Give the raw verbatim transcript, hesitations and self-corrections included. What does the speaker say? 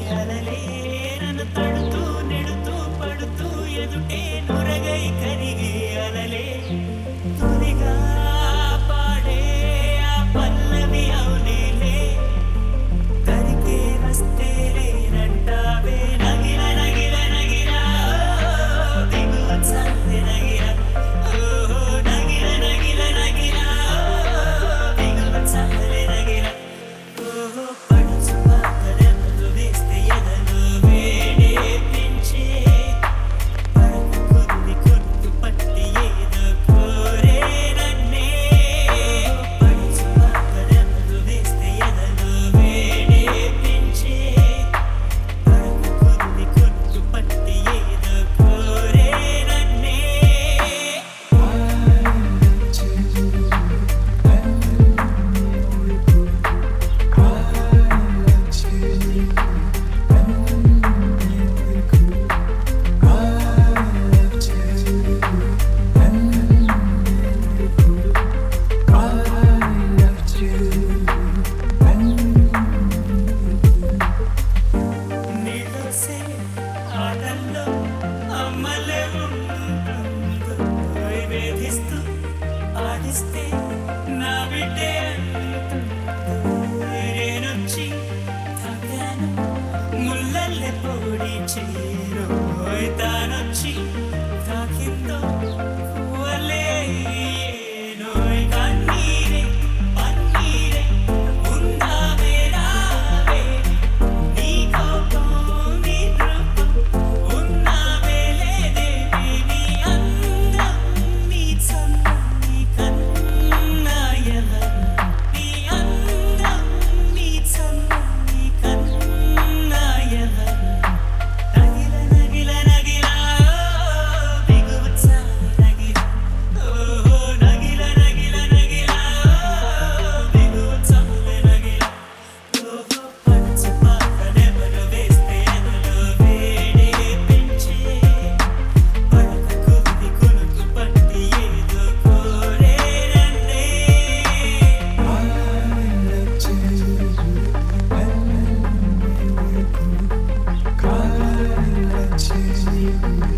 అలలే నన్ను తడుతూ నెడుతూ పడుతూ ఎదుటే నురగై కరిగే అలలే తొలిగా పాడే ఆ పల్లవి అవునేలే దరికే వస్తే రేనంటావే నగిల నగిల నగిల దిగువ చల్లె నగిల ఓహో నగిల నగిల నగిల దిగువ చల్లె నగిల ఓహో పడుచు పాకలెందు వేస్తే ఎదలో వేడే పెంచే పడక కొద్ది కొద్దు పట్టి ఏదో కోరే నన్నే పడుచు పాకలెందు వేస్తే ఎదలో వేడే పెంచే పడక కొద్ది కొద్దు పట్టి ఏదో కోరే నన్నే నీలోసే ఆటల్లో అమ్మలే ఉంటుందో వేధిస్తూ ఆడిస్తే నా బిడ్డే నేనొచ్చి తాగాను ముల్లల్లె పొడి చేరోయ్ తానొచ్చి తాకిందో పువ్వలే ఏనోయ్ కన్నీరే పన్నీరే ఉందావే రావే నీ కోపం నీ రూపం ఉన్నావే లేదేవి నీ అందం నీ చందం నీ కన్నా ఎవరు నీ అందం నీ చందం నీ కన్నా ఎవరు నగిల నగిల నగిల దిగువ చాలి నగిల ఓహో నగిల నగిల నగిల దిగువ చాలి నగిల ఓహో పడుచు పాకలెవరు వేస్తే ఎదలో వేడే పెంచే పడక కొద్ది కొనుకు పట్టి ఏదో కోరే నన్నే Call